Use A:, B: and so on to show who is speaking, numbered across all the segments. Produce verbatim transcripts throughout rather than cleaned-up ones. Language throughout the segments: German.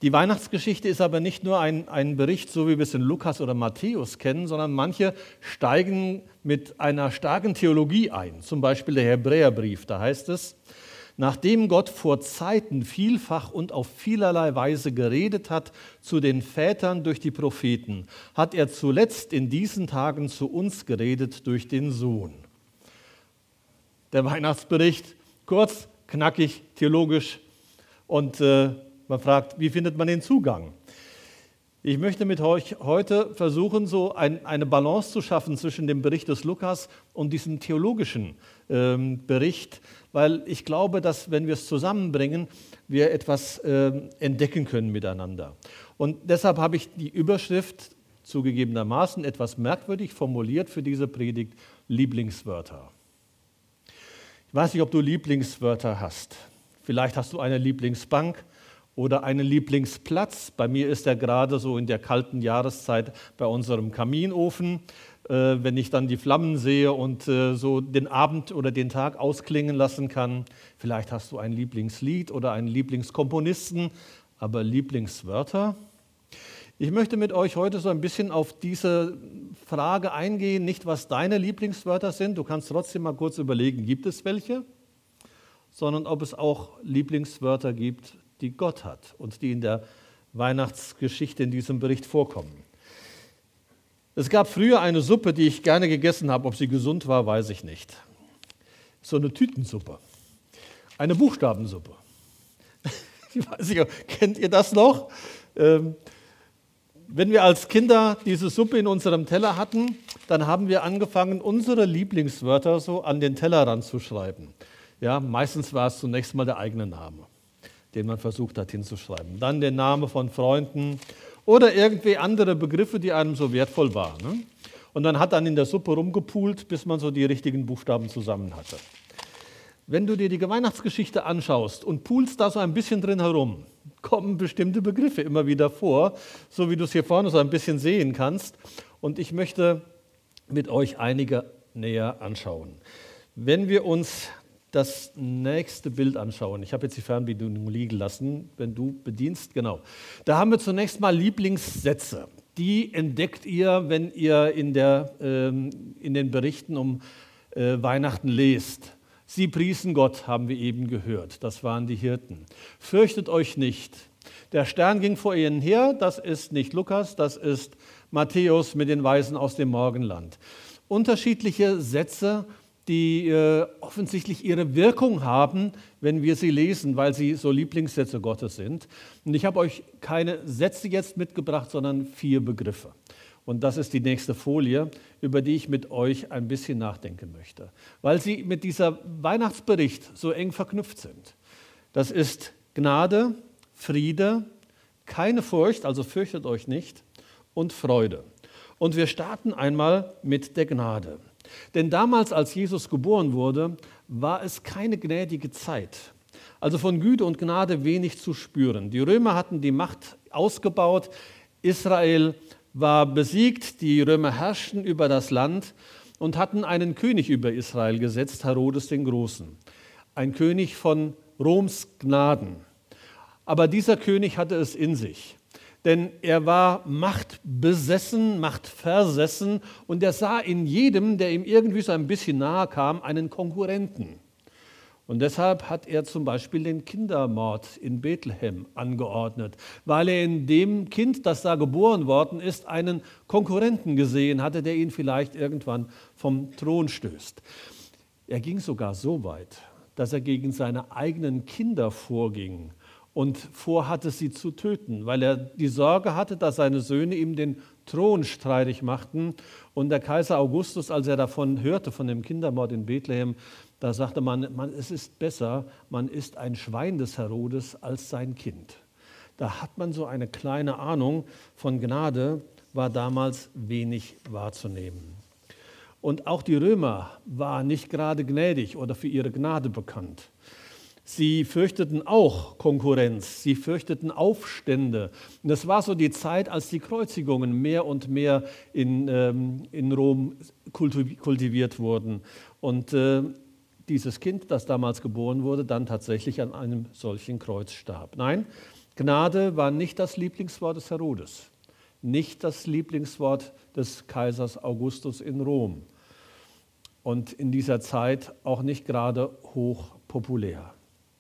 A: Die Weihnachtsgeschichte ist aber nicht nur ein, ein Bericht, so wie wir es in Lukas oder Matthäus kennen, sondern manche steigen mit einer starken Theologie ein. Zum Beispiel der Hebräerbrief, da heißt es: Nachdem Gott vor Zeiten vielfach und auf vielerlei Weise geredet hat zu den Vätern durch die Propheten, hat er zuletzt in diesen Tagen zu uns geredet durch den Sohn. Der Weihnachtsbericht, kurz, knackig, theologisch, und äh, man fragt, wie findet man den Zugang? Ich möchte mit euch heute versuchen, so ein, eine Balance zu schaffen zwischen dem Bericht des Lukas und diesem theologischen ähm, Bericht, weil ich glaube, dass, wenn wir es zusammenbringen, wir etwas ähm, entdecken können miteinander. Und deshalb habe ich die Überschrift zugegebenermaßen etwas merkwürdig formuliert für diese Predigt: Lieblingswörter. Ich weiß nicht, ob du Lieblingswörter hast. Vielleicht hast du eine Lieblingsbank oder einen Lieblingsplatz. Bei mir ist er gerade so in der kalten Jahreszeit bei unserem Kaminofen. Äh, wenn ich dann die Flammen sehe und äh, so den Abend oder den Tag ausklingen lassen kann. Vielleicht hast du ein Lieblingslied oder einen Lieblingskomponisten, aber Lieblingswörter? Ich möchte mit euch heute so ein bisschen auf diese Frage eingehen, nicht was deine Lieblingswörter sind, du kannst trotzdem mal kurz überlegen, gibt es welche, sondern ob es auch Lieblingswörter gibt, die Gott hat und die in der Weihnachtsgeschichte in diesem Bericht vorkommen. Es gab früher eine Suppe, die ich gerne gegessen habe. Ob sie gesund war, weiß ich nicht. So eine Tütensuppe, eine Buchstabensuppe. Ich weiß nicht, kennt ihr das noch? Ähm, wenn wir als Kinder diese Suppe in unserem Teller hatten, dann haben wir angefangen, unsere Lieblingswörter so an den Tellerrand zu schreiben. Ja, meistens war es zunächst mal der eigene Name, den man versucht hat hinzuschreiben. Dann der Name von Freunden oder irgendwie andere Begriffe, die einem so wertvoll waren. Ne? Und dann hat dann in der Suppe rumgepult, bis man so die richtigen Buchstaben zusammen hatte. Wenn du dir die Weihnachtsgeschichte anschaust und pulst da so ein bisschen drin herum, kommen bestimmte Begriffe immer wieder vor, so wie du es hier vorne so ein bisschen sehen kannst. Und ich möchte mit euch einige näher anschauen. Wenn wir uns das nächste Bild anschauen. Ich habe jetzt die Fernbedienung liegen lassen, wenn du bedienst. Genau. Da haben wir zunächst mal Lieblingssätze. Die entdeckt ihr, wenn ihr in, der, ähm, in den Berichten um äh, Weihnachten lest. Sie priesen Gott, haben wir eben gehört. Das waren die Hirten. Fürchtet euch nicht. Der Stern ging vor ihnen her. Das ist nicht Lukas, das ist Matthäus mit den Weisen aus dem Morgenland. Unterschiedliche Sätze, die äh, offensichtlich ihre Wirkung haben, wenn wir sie lesen, weil sie so Lieblingssätze Gottes sind. Und ich habe euch keine Sätze jetzt mitgebracht, sondern vier Begriffe. Und das ist die nächste Folie, über die ich mit euch ein bisschen nachdenken möchte, weil sie mit dieser Weihnachtsbericht so eng verknüpft sind. Das ist Gnade, Friede, keine Furcht, also fürchtet euch nicht, und Freude. Und wir starten einmal mit der Gnade. Denn damals, als Jesus geboren wurde, war es keine gnädige Zeit. Also von Güte und Gnade wenig zu spüren. Die Römer hatten die Macht ausgebaut, Israel war besiegt, die Römer herrschten über das Land und hatten einen König über Israel gesetzt, Herodes den Großen. Ein König von Roms Gnaden. Aber dieser König hatte es in sich. Denn er war machtbesessen, machtversessen und er sah in jedem, der ihm irgendwie so ein bisschen nahe kam, einen Konkurrenten. Und deshalb hat er zum Beispiel den Kindermord in Bethlehem angeordnet, weil er in dem Kind, das da geboren worden ist, einen Konkurrenten gesehen hatte, der ihn vielleicht irgendwann vom Thron stößt. Er ging sogar so weit, dass er gegen seine eigenen Kinder vorging und vorhatte, sie zu töten, weil er die Sorge hatte, dass seine Söhne ihm den Thron streitig machten. Und der Kaiser Augustus, als er davon hörte, von dem Kindermord in Bethlehem, da sagte man, man, es ist besser, man ist ein Schwein des Herodes als sein Kind. Da hat man so eine kleine Ahnung von Gnade, war damals wenig wahrzunehmen. Und auch die Römer waren nicht gerade gnädig oder für ihre Gnade bekannt. Sie fürchteten auch Konkurrenz, sie fürchteten Aufstände. Und das war so die Zeit, als die Kreuzigungen mehr und mehr in, ähm, in Rom kultiviert wurden. Und äh, dieses Kind, das damals geboren wurde, dann tatsächlich an einem solchen Kreuz starb. Nein, Gnade war nicht das Lieblingswort des Herodes, nicht das Lieblingswort des Kaisers Augustus in Rom und in dieser Zeit auch nicht gerade hoch populär.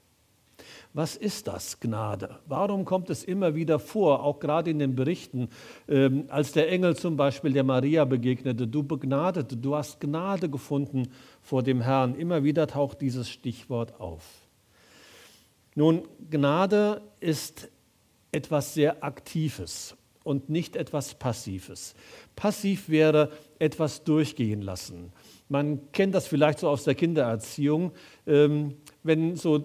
A: Was ist das, Gnade? Warum kommt es immer wieder vor, auch gerade in den Berichten, ähm, als der Engel zum Beispiel der Maria begegnete, du Begnadete, du hast Gnade gefunden vor dem Herrn. Immer wieder taucht dieses Stichwort auf. Nun, Gnade ist etwas sehr Aktives und nicht etwas Passives. Passiv wäre etwas durchgehen lassen. Man kennt das vielleicht so aus der Kindererziehung, ähm, wenn so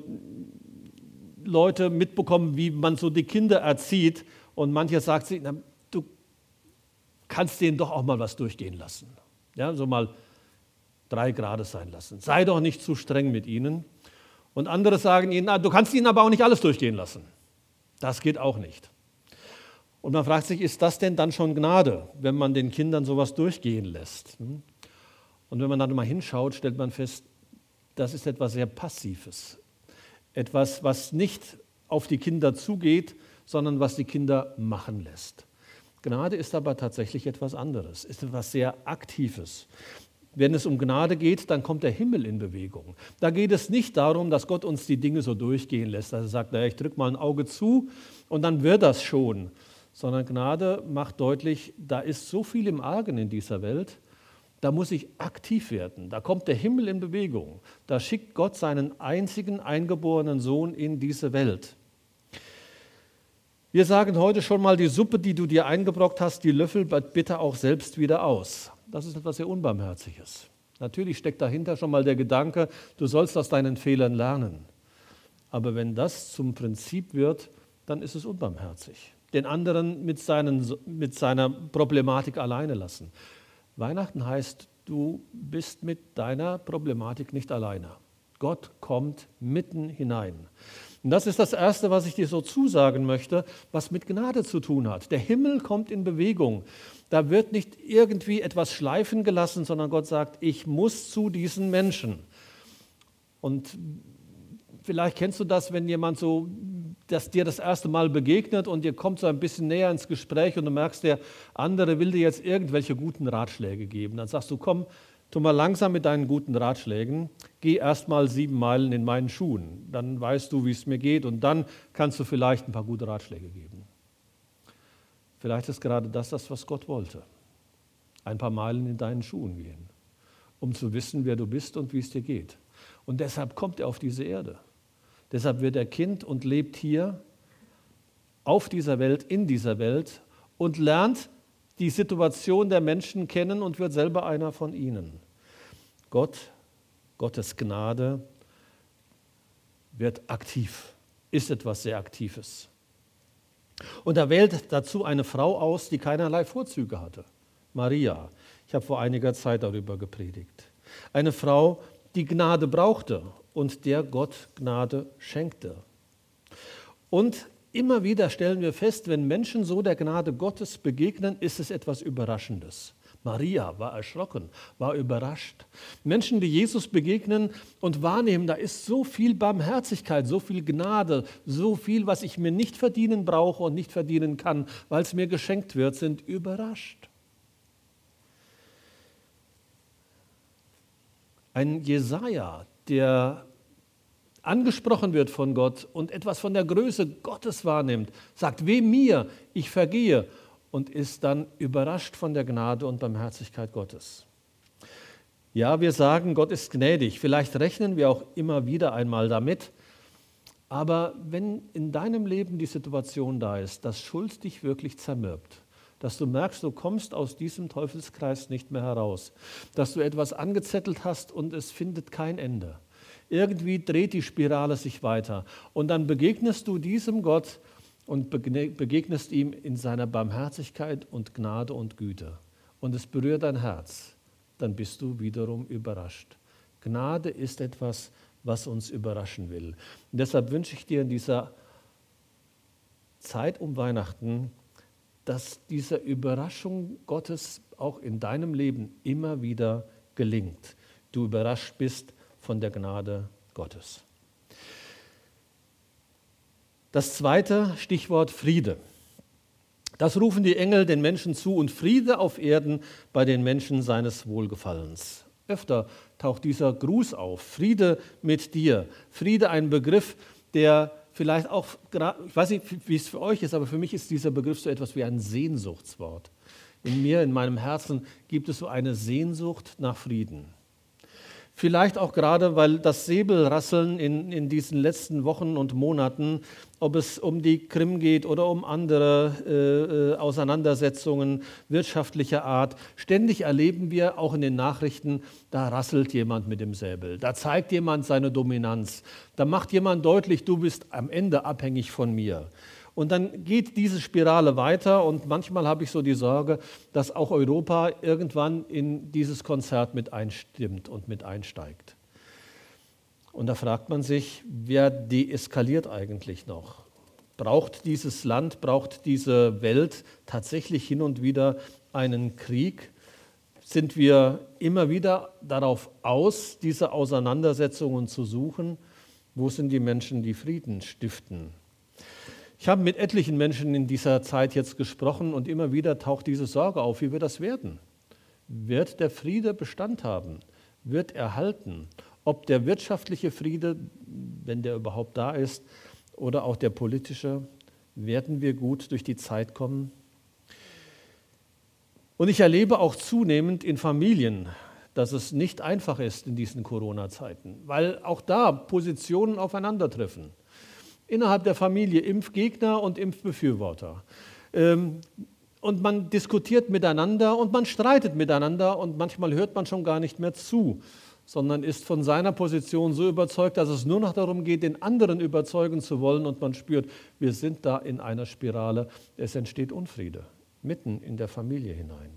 A: Leute mitbekommen, wie man so die Kinder erzieht und mancher sagt sich, na, du kannst denen doch auch mal was durchgehen lassen. Ja, so mal drei Grade sein lassen. Sei doch nicht zu streng mit ihnen. Und andere sagen ihnen, na, du kannst ihnen aber auch nicht alles durchgehen lassen. Das geht auch nicht. Und man fragt sich, ist das denn dann schon Gnade, wenn man den Kindern sowas durchgehen lässt? Und wenn man dann mal hinschaut, stellt man fest, das ist etwas sehr Passives. Etwas, was nicht auf die Kinder zugeht, sondern was die Kinder machen lässt. Gnade ist aber tatsächlich etwas anderes, ist etwas sehr Aktives. Wenn es um Gnade geht, dann kommt der Himmel in Bewegung. Da geht es nicht darum, dass Gott uns die Dinge so durchgehen lässt, dass er sagt, naja, ich drücke mal ein Auge zu und dann wird das schon. Sondern Gnade macht deutlich, da ist so viel im Argen in dieser Welt, da muss ich aktiv werden. Da kommt der Himmel in Bewegung. Da schickt Gott seinen einzigen eingeborenen Sohn in diese Welt. Wir sagen heute schon mal, die Suppe, die du dir eingebrockt hast, die löffel bitte auch selbst wieder aus. Das ist etwas sehr Unbarmherziges. Natürlich steckt dahinter schon mal der Gedanke, du sollst aus deinen Fehlern lernen. Aber wenn das zum Prinzip wird, dann ist es unbarmherzig. Den anderen mit, seinen, mit seiner Problematik alleine lassen. Weihnachten heißt, du bist mit deiner Problematik nicht alleine. Gott kommt mitten hinein. Und das ist das Erste, was ich dir so zusagen möchte, was mit Gnade zu tun hat. Der Himmel kommt in Bewegung. Da wird nicht irgendwie etwas schleifen gelassen, sondern Gott sagt, ich muss zu diesen Menschen. Und vielleicht kennst du das, wenn jemand so, dass dir das erste Mal begegnet und ihr kommt so ein bisschen näher ins Gespräch und du merkst, der andere will dir jetzt irgendwelche guten Ratschläge geben. Dann sagst du, komm, tu mal langsam mit deinen guten Ratschlägen, geh erst mal sieben Meilen in meinen Schuhen. Dann weißt du, wie es mir geht und dann kannst du vielleicht ein paar gute Ratschläge geben. Vielleicht ist gerade das das, was Gott wollte. Ein paar Meilen in deinen Schuhen gehen, um zu wissen, wer du bist und wie es dir geht. Und deshalb kommt er auf diese Erde. Deshalb wird er Kind und lebt hier auf dieser Welt, in dieser Welt und lernt die Situation der Menschen kennen und wird selber einer von ihnen. Gott, Gottes Gnade wird aktiv, ist etwas sehr Aktives. Und er wählt dazu eine Frau aus, die keinerlei Vorzüge hatte. Maria. Ich habe vor einiger Zeit darüber gepredigt. Eine Frau, die Gnade brauchte und der Gott Gnade schenkte. Und immer wieder stellen wir fest, wenn Menschen so der Gnade Gottes begegnen, ist es etwas Überraschendes. Maria war erschrocken, war überrascht. Menschen, die Jesus begegnen und wahrnehmen, da ist so viel Barmherzigkeit, so viel Gnade, so viel, was ich mir nicht verdienen brauche und nicht verdienen kann, weil es mir geschenkt wird, sind überrascht. Ein Jesaja, der angesprochen wird von Gott und etwas von der Größe Gottes wahrnimmt, sagt, weh mir, ich vergehe, und ist dann überrascht von der Gnade und Barmherzigkeit Gottes. Ja, wir sagen, Gott ist gnädig. Vielleicht rechnen wir auch immer wieder einmal damit. Aber wenn in deinem Leben die Situation da ist, dass Schuld dich wirklich zermürbt, dass du merkst, du kommst aus diesem Teufelskreis nicht mehr heraus, dass du etwas angezettelt hast und es findet kein Ende. Irgendwie dreht die Spirale sich weiter und dann begegnest du diesem Gott und begegnest ihm in seiner Barmherzigkeit und Gnade und Güte. Und es berührt dein Herz, dann bist du wiederum überrascht. Gnade ist etwas, was uns überraschen will. Und deshalb wünsche ich dir in dieser Zeit um Weihnachten, dass diese Überraschung Gottes auch in deinem Leben immer wieder gelingt. Du überrascht bist von der Gnade Gottes. Das zweite Stichwort Friede. Das rufen die Engel den Menschen zu und Friede auf Erden bei den Menschen seines Wohlgefallens. Öfter taucht dieser Gruß auf, Friede mit dir. Friede, ein Begriff, der vielleicht auch, ich weiß nicht, wie es für euch ist, aber für mich ist dieser Begriff so etwas wie ein Sehnsuchtswort. In mir, in meinem Herzen gibt es so eine Sehnsucht nach Frieden. Vielleicht auch gerade, weil das Säbelrasseln in, in diesen letzten Wochen und Monaten, ob es um die Krim geht oder um andere äh, Auseinandersetzungen wirtschaftlicher Art, ständig erleben wir auch in den Nachrichten, da rasselt jemand mit dem Säbel, da zeigt jemand seine Dominanz, da macht jemand deutlich, du bist am Ende abhängig von mir. Und dann geht diese Spirale weiter und manchmal habe ich so die Sorge, dass auch Europa irgendwann in dieses Konzert mit einstimmt und mit einsteigt. Und da fragt man sich, wer deeskaliert eigentlich noch? Braucht dieses Land, braucht diese Welt tatsächlich hin und wieder einen Krieg? Sind wir immer wieder darauf aus, diese Auseinandersetzungen zu suchen? Wo sind die Menschen, die Frieden stiften? Ich habe mit etlichen Menschen in dieser Zeit jetzt gesprochen und immer wieder taucht diese Sorge auf, wie wird das werden? Wird der Friede Bestand haben? Wird er halten? Ob der wirtschaftliche Friede, wenn der überhaupt da ist, oder auch der politische, werden wir gut durch die Zeit kommen? Und ich erlebe auch zunehmend in Familien, dass es nicht einfach ist in diesen Corona-Zeiten, weil auch da Positionen aufeinandertreffen. Innerhalb der Familie Impfgegner und Impfbefürworter. Und man diskutiert miteinander und man streitet miteinander und manchmal hört man schon gar nicht mehr zu, sondern ist von seiner Position so überzeugt, dass es nur noch darum geht, den anderen überzeugen zu wollen und man spürt, wir sind da in einer Spirale, es entsteht Unfriede, mitten in der Familie hinein.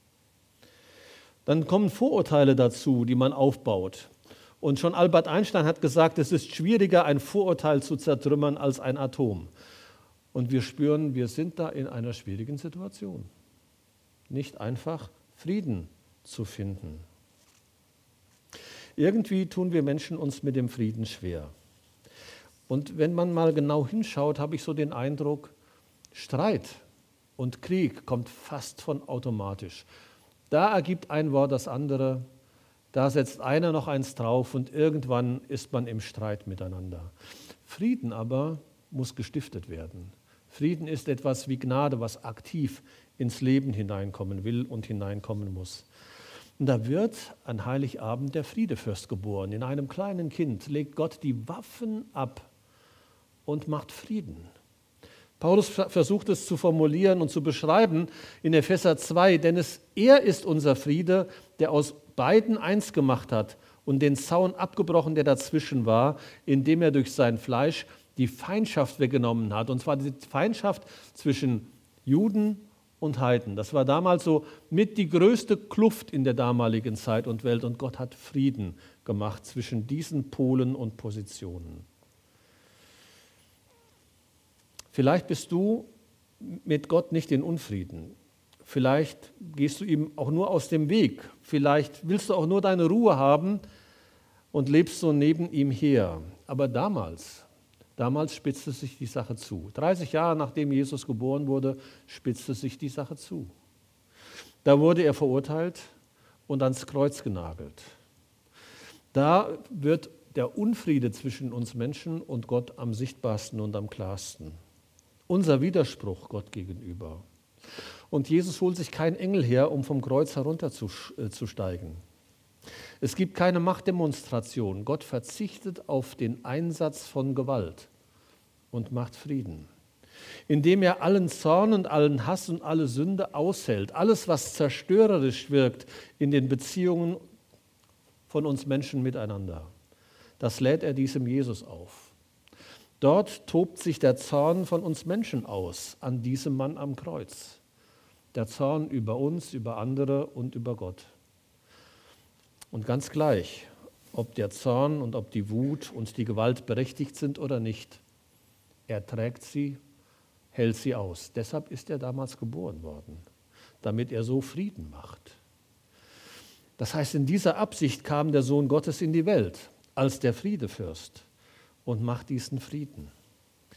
A: Dann kommen Vorurteile dazu, die man aufbaut. Und schon Albert Einstein hat gesagt, es ist schwieriger, ein Vorurteil zu zertrümmern als ein Atom. Und wir spüren, wir sind da in einer schwierigen Situation. Nicht einfach Frieden zu finden. Irgendwie tun wir Menschen uns mit dem Frieden schwer. Und wenn man mal genau hinschaut, habe ich so den Eindruck, Streit und Krieg kommt fast von automatisch. Da ergibt ein Wort das andere. Da setzt einer noch eins drauf und irgendwann ist man im Streit miteinander. Frieden aber muss gestiftet werden. Frieden ist etwas wie Gnade, was aktiv ins Leben hineinkommen will und hineinkommen muss. Und da wird an Heiligabend der Friedefürst geboren. In einem kleinen Kind legt Gott die Waffen ab und macht Frieden. Paulus versucht es zu formulieren und zu beschreiben in Epheser zwei, denn es, er ist unser Friede, der aus beiden eins gemacht hat und den Zaun abgebrochen, der dazwischen war, indem er durch sein Fleisch die Feindschaft weggenommen hat. Und zwar die Feindschaft zwischen Juden und Heiden. Das war damals so mit die größte Kluft in der damaligen Zeit und Welt. Und Gott hat Frieden gemacht zwischen diesen Polen und Positionen. Vielleicht bist du mit Gott nicht in Unfrieden. Vielleicht gehst du ihm auch nur aus dem Weg. Vielleicht willst du auch nur deine Ruhe haben und lebst so neben ihm her. Aber damals, damals spitzte sich die Sache zu. dreißig Jahre nachdem Jesus geboren wurde, spitzte sich die Sache zu. Da wurde er verurteilt und ans Kreuz genagelt. Da wird der Unfriede zwischen uns Menschen und Gott am sichtbarsten und am klarsten. Unser Widerspruch Gott gegenüber. Und Jesus holt sich keinen Engel her, um vom Kreuz herunterzusteigen. Es gibt keine Machtdemonstration. Gott verzichtet auf den Einsatz von Gewalt und macht Frieden. Indem er allen Zorn und allen Hass und alle Sünde aushält. Alles, was zerstörerisch wirkt in den Beziehungen von uns Menschen miteinander. Das lädt er diesem Jesus auf. Dort tobt sich der Zorn von uns Menschen aus, an diesem Mann am Kreuz. Der Zorn über uns, über andere und über Gott. Und ganz gleich, ob der Zorn und ob die Wut und die Gewalt berechtigt sind oder nicht, er trägt sie, hält sie aus. Deshalb ist er damals geboren worden, damit er so Frieden macht. Das heißt, in dieser Absicht kam der Sohn Gottes in die Welt, als der Friedefürst, und macht diesen Frieden.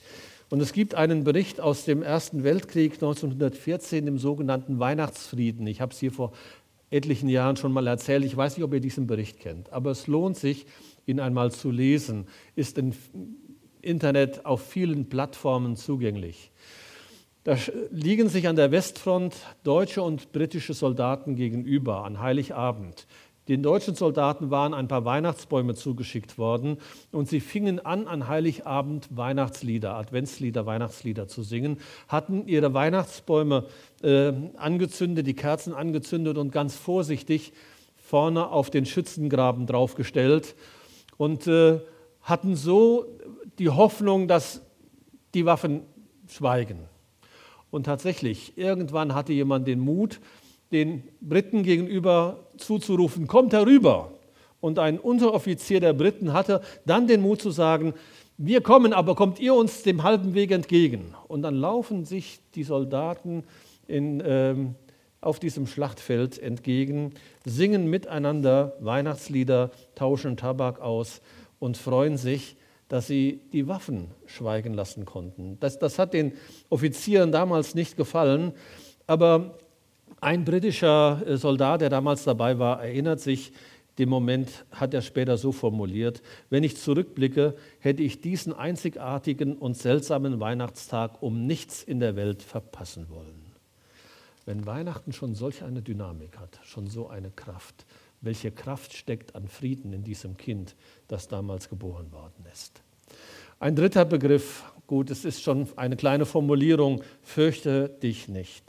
A: Und es gibt einen Bericht aus dem Ersten Weltkrieg neunzehnhundertvierzehn, dem sogenannten Weihnachtsfrieden. Ich habe es hier vor etlichen Jahren schon mal erzählt. Ich weiß nicht, ob ihr diesen Bericht kennt, aber es lohnt sich, ihn einmal zu lesen. Ist im Internet auf vielen Plattformen zugänglich. Da liegen sich an der Westfront deutsche und britische Soldaten gegenüber an Heiligabend. Den deutschen Soldaten waren ein paar Weihnachtsbäume zugeschickt worden und sie fingen an, an Heiligabend Weihnachtslieder, Adventslieder, Weihnachtslieder zu singen, hatten ihre Weihnachtsbäume äh, angezündet, die Kerzen angezündet und ganz vorsichtig vorne auf den Schützengraben draufgestellt und äh, hatten so die Hoffnung, dass die Waffen schweigen. Und tatsächlich, irgendwann hatte jemand den Mut, den Briten gegenüber zuzurufen, kommt herüber. Und ein Unteroffizier der Briten hatte dann den Mut zu sagen, wir kommen, aber kommt ihr uns dem halben Weg entgegen. Und dann laufen sich die Soldaten in, ähm, auf diesem Schlachtfeld entgegen, singen miteinander Weihnachtslieder, tauschen Tabak aus und freuen sich, dass sie die Waffen schweigen lassen konnten. Das, das hat den Offizieren damals nicht gefallen, aber ein britischer Soldat, der damals dabei war, erinnert sich, den Moment hat er später so formuliert: Wenn ich zurückblicke, hätte ich diesen einzigartigen und seltsamen Weihnachtstag um nichts in der Welt verpassen wollen. Wenn Weihnachten schon solch eine Dynamik hat, schon so eine Kraft, welche Kraft steckt an Frieden in diesem Kind, das damals geboren worden ist? Ein dritter Begriff, gut, es ist schon eine kleine Formulierung: Fürchte dich nicht.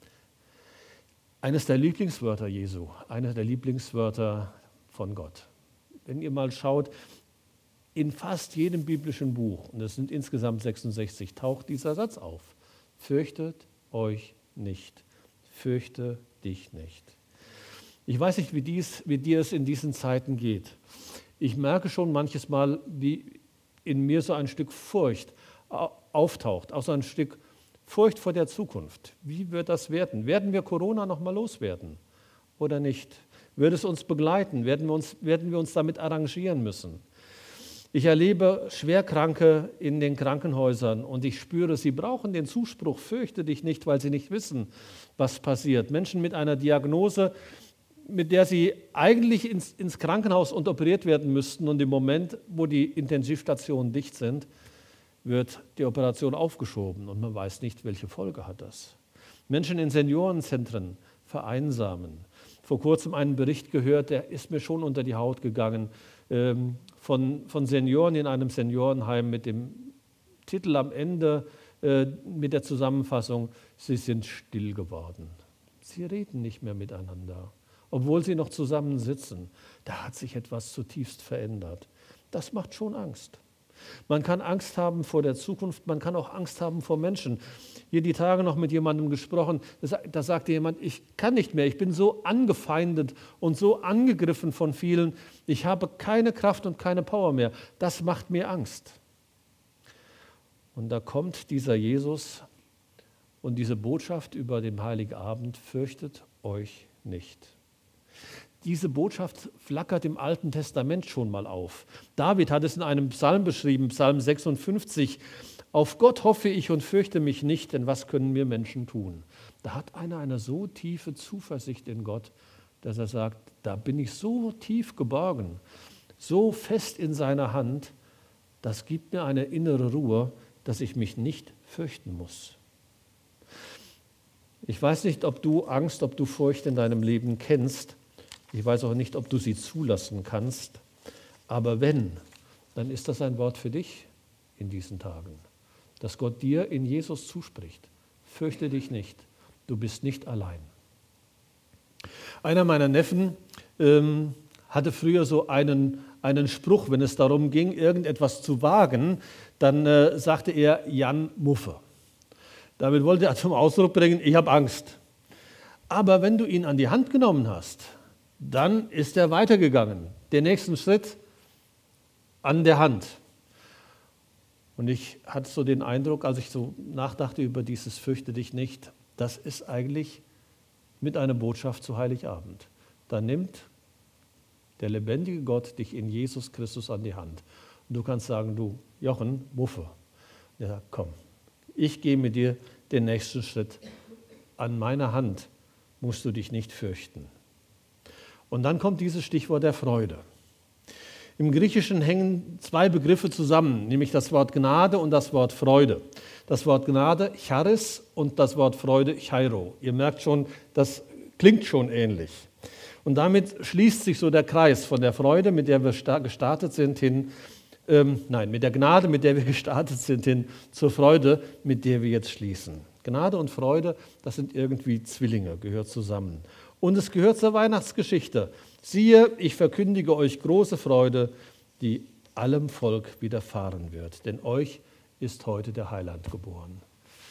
A: Eines der Lieblingswörter Jesu, eines der Lieblingswörter von Gott. Wenn ihr mal schaut, in fast jedem biblischen Buch, und es sind insgesamt sechsundsechzig, taucht dieser Satz auf: Fürchtet euch nicht, fürchte dich nicht. Ich weiß nicht, wie, dies, wie dir es in diesen Zeiten geht. Ich merke schon manches Mal, wie in mir so ein Stück Furcht auftaucht, auch so ein Stück Furcht vor der Zukunft. Wie wird das werden? Werden wir Corona noch mal loswerden oder nicht? Wird es uns begleiten? Werden wir uns, werden wir uns damit arrangieren müssen? Ich erlebe Schwerkranke in den Krankenhäusern und ich spüre, sie brauchen den Zuspruch, fürchte dich nicht, weil sie nicht wissen, was passiert. Menschen mit einer Diagnose, mit der sie eigentlich ins, ins Krankenhaus und operiert werden müssten, und im Moment, wo die Intensivstationen dicht sind, wird die Operation aufgeschoben und man weiß nicht, welche Folge hat das. Menschen in Seniorenzentren vereinsamen. Vor kurzem einen Bericht gehört, der ist mir schon unter die Haut gegangen, ähm, von, von Senioren in einem Seniorenheim mit dem Titel am Ende, äh, mit der Zusammenfassung: Sie sind still geworden. Sie reden nicht mehr miteinander, obwohl sie noch zusammen sitzen. Da hat sich etwas zutiefst verändert. Das macht schon Angst. Man kann Angst haben vor der Zukunft, man kann auch Angst haben vor Menschen. Hier die Tage noch mit jemandem gesprochen, da sagte jemand, ich kann nicht mehr, ich bin so angefeindet und so angegriffen von vielen, ich habe keine Kraft und keine Power mehr. Das macht mir Angst. Und da kommt dieser Jesus und diese Botschaft über den Heiligen Abend: Fürchtet euch nicht. Diese Botschaft flackert im Alten Testament schon mal auf. David hat es in einem Psalm beschrieben, Psalm sechsundfünfzig. Auf Gott hoffe ich und fürchte mich nicht, denn was können mir Menschen tun? Da hat einer eine so tiefe Zuversicht in Gott, dass er sagt, da bin ich so tief geborgen, so fest in seiner Hand, das gibt mir eine innere Ruhe, dass ich mich nicht fürchten muss. Ich weiß nicht, ob du Angst, ob du Furcht in deinem Leben kennst. Ich weiß auch nicht, ob du sie zulassen kannst, aber wenn, dann ist das ein Wort für dich in diesen Tagen, dass Gott dir in Jesus zuspricht: Fürchte dich nicht, du bist nicht allein. Einer meiner Neffen ähm, hatte früher so einen, einen Spruch, wenn es darum ging, irgendetwas zu wagen, dann äh, sagte er Jan Muffe. Damit wollte er zum Ausdruck bringen, ich habe Angst. Aber wenn du ihn an die Hand genommen hast, dann ist er weitergegangen, den nächsten Schritt an der Hand. Und ich hatte so den Eindruck, als ich so nachdachte über dieses Fürchte dich nicht, das ist eigentlich mit einer Botschaft zu Heiligabend. Da nimmt der lebendige Gott dich in Jesus Christus an die Hand. Und du kannst sagen, du Jochen, Muffe, ja, komm, Ich gehe mit dir den nächsten Schritt. An meiner Hand musst du dich nicht fürchten. Und dann kommt dieses Stichwort der Freude. Im Griechischen hängen zwei Begriffe zusammen, nämlich das Wort Gnade und das Wort Freude. Das Wort Gnade, Charis, und das Wort Freude, Chairo. Ihr merkt schon, das klingt schon ähnlich. Und damit schließt sich so der Kreis von der Freude, mit der wir gestartet sind, hin, ähm, nein, mit der Gnade, mit der wir gestartet sind, hin zur Freude, mit der wir jetzt schließen. Gnade und Freude, das sind irgendwie Zwillinge, gehört zusammen. Und es gehört zur Weihnachtsgeschichte. Siehe, ich verkündige euch große Freude, die allem Volk widerfahren wird. Denn euch ist heute der Heiland geboren.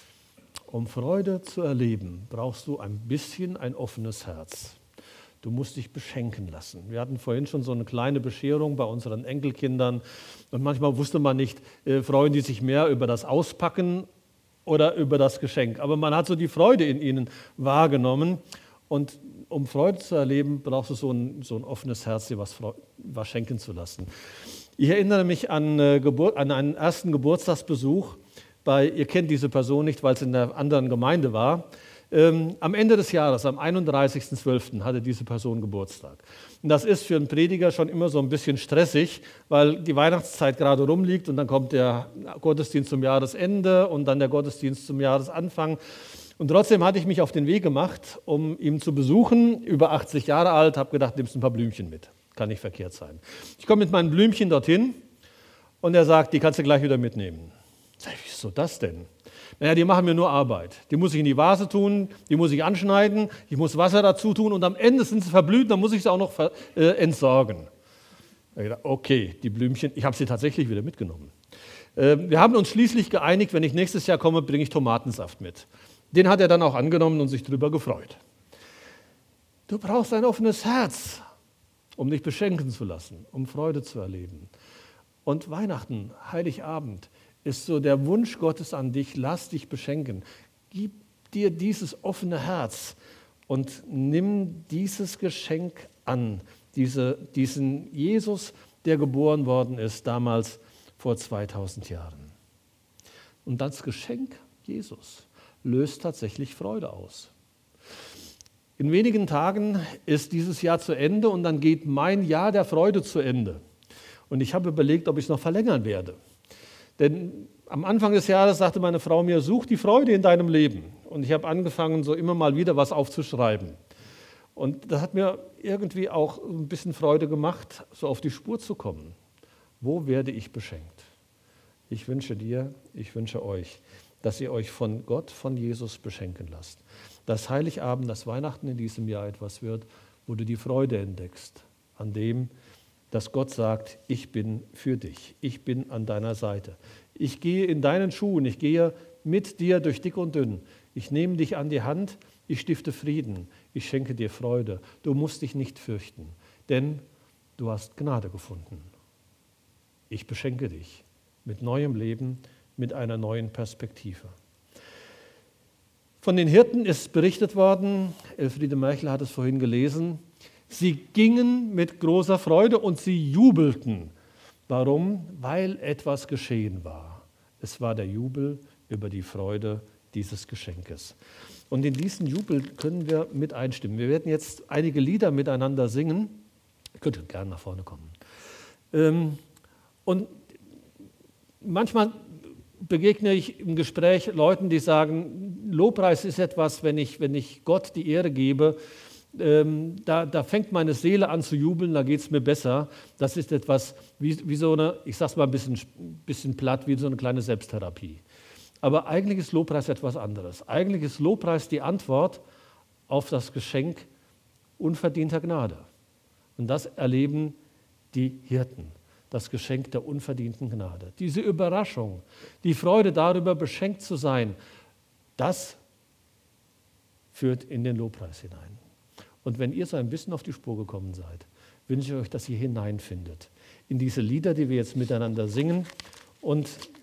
A: Um Freude zu erleben, brauchst du ein bisschen ein offenes Herz. Du musst dich beschenken lassen. Wir hatten vorhin schon so eine kleine Bescherung bei unseren Enkelkindern. Und manchmal wusste man nicht, äh, freuen die sich mehr über das Auspacken oder über das Geschenk. Aber man hat so die Freude in ihnen wahrgenommen. Und um Freude zu erleben, brauchst du so ein, so ein offenes Herz, dir was, was schenken zu lassen. Ich erinnere mich an, äh, Geburt, an einen ersten Geburtstagsbesuch bei, ihr kennt diese Person nicht, weil es in der anderen Gemeinde war. Ähm, am Ende des Jahres, am einunddreißigsten zwölften hatte diese Person Geburtstag. Und das ist für einen Prediger schon immer so ein bisschen stressig, weil die Weihnachtszeit gerade rumliegt und dann kommt der Gottesdienst zum Jahresende und dann der Gottesdienst zum Jahresanfang. Und trotzdem hatte ich mich auf den Weg gemacht, um ihn zu besuchen, über achtzig Jahre alt, habe gedacht, nimmst ein paar Blümchen mit, kann nicht verkehrt sein. Ich komme mit meinen Blümchen dorthin und er sagt, die kannst du gleich wieder mitnehmen. Sag ich, wieso das denn? Naja, die machen mir nur Arbeit. Die muss ich in die Vase tun, die muss ich anschneiden, ich muss Wasser dazu tun und am Ende sind sie verblüht, dann muss ich sie auch noch äh, entsorgen. Ich dachte, okay, die Blümchen, ich habe sie tatsächlich wieder mitgenommen. Äh, wir haben uns schließlich geeinigt, wenn ich nächstes Jahr komme, bringe ich Tomatensaft mit. Den hat er dann auch angenommen und sich darüber gefreut. Du brauchst ein offenes Herz, um dich beschenken zu lassen, um Freude zu erleben. Und Weihnachten, Heiligabend, ist so der Wunsch Gottes an dich, lass dich beschenken. Gib dir dieses offene Herz und nimm dieses Geschenk an, diese, diesen Jesus, der geboren worden ist, damals vor zweitausend Jahren. Und das Geschenk Jesus löst tatsächlich Freude aus. In wenigen Tagen ist dieses Jahr zu Ende und dann geht mein Jahr der Freude zu Ende. Und ich habe überlegt, ob ich es noch verlängern werde. Denn am Anfang des Jahres sagte meine Frau mir, such die Freude in deinem Leben. Und ich habe angefangen, so immer mal wieder was aufzuschreiben. Und das hat mir irgendwie auch ein bisschen Freude gemacht, so auf die Spur zu kommen. Wo werde ich beschenkt? Ich wünsche dir, ich wünsche euch, dass ihr euch von Gott, von Jesus beschenken lasst. Dass Heiligabend, das Weihnachten in diesem Jahr etwas wird, wo du die Freude entdeckst an dem, dass Gott sagt, ich bin für dich, ich bin an deiner Seite. Ich gehe in deinen Schuhen, ich gehe mit dir durch dick und dünn. Ich nehme dich an die Hand, ich stifte Frieden, ich schenke dir Freude. Du musst dich nicht fürchten, denn du hast Gnade gefunden. Ich beschenke dich mit neuem Leben, mit einer neuen Perspektive. Von den Hirten ist berichtet worden, Elfriede Merkel hat es vorhin gelesen, sie gingen mit großer Freude und sie jubelten. Warum? Weil etwas geschehen war. Es war der Jubel über die Freude dieses Geschenkes. Und in diesen Jubel können wir mit einstimmen. Wir werden jetzt einige Lieder miteinander singen. Ihr könnt gerne nach vorne kommen. Und manchmal begegne ich im Gespräch Leuten, die sagen, Lobpreis ist etwas, wenn ich, wenn ich Gott die Ehre gebe, ähm, da, da fängt meine Seele an zu jubeln, da geht es mir besser. Das ist etwas wie, wie so eine, ich sage es mal ein bisschen, bisschen platt, wie so eine kleine Selbsttherapie. Aber eigentlich ist Lobpreis etwas anderes. Eigentlich ist Lobpreis die Antwort auf das Geschenk unverdienter Gnade. Und das erleben die Hirten. Das Geschenk der unverdienten Gnade. Diese Überraschung, die Freude darüber, beschenkt zu sein, das führt in den Lobpreis hinein. Und wenn ihr so ein bisschen auf die Spur gekommen seid, wünsche ich euch, dass ihr hineinfindet in diese Lieder, die wir jetzt miteinander singen. Und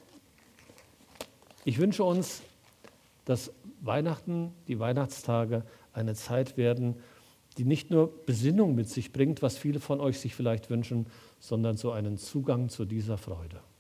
A: ich wünsche uns, dass Weihnachten, die Weihnachtstage eine Zeit werden, die nicht nur Besinnung mit sich bringt, was viele von euch sich vielleicht wünschen, sondern so einen Zugang zu dieser Freude.